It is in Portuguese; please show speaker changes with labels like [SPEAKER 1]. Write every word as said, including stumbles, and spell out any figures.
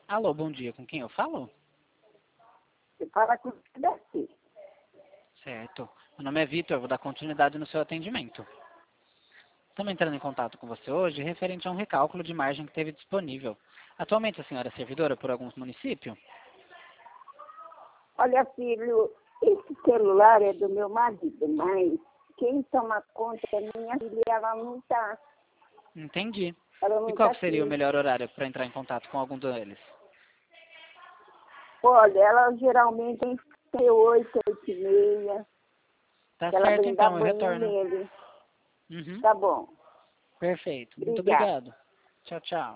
[SPEAKER 1] Alô, bom dia. Com quem eu falo?
[SPEAKER 2] Você fala com o daqui.
[SPEAKER 1] Certo. Meu nome é Vitor, eu vou dar continuidade no seu atendimento. Estamos entrando em contato com você hoje referente a um recálculo de margem que teve disponível. Atualmente a senhora é servidora por alguns municípios?
[SPEAKER 2] Olha, filho, esse celular é do meu marido, mas quem toma conta é minha filha, ela não está.
[SPEAKER 1] Entendi.
[SPEAKER 2] Ela
[SPEAKER 1] E
[SPEAKER 2] não
[SPEAKER 1] qual
[SPEAKER 2] está
[SPEAKER 1] que seria o
[SPEAKER 2] aqui.
[SPEAKER 1] melhor horário para entrar em contato com algum deles?
[SPEAKER 2] Olha, ela geralmente tem oito, oito e meia.
[SPEAKER 1] Tá
[SPEAKER 2] Ela
[SPEAKER 1] certo
[SPEAKER 2] vem dar
[SPEAKER 1] então, eu
[SPEAKER 2] banho
[SPEAKER 1] retorno.
[SPEAKER 2] nele.
[SPEAKER 1] Uhum.
[SPEAKER 2] Tá bom.
[SPEAKER 1] Perfeito. Muito
[SPEAKER 2] Obrigada.
[SPEAKER 1] obrigado. Tchau, tchau.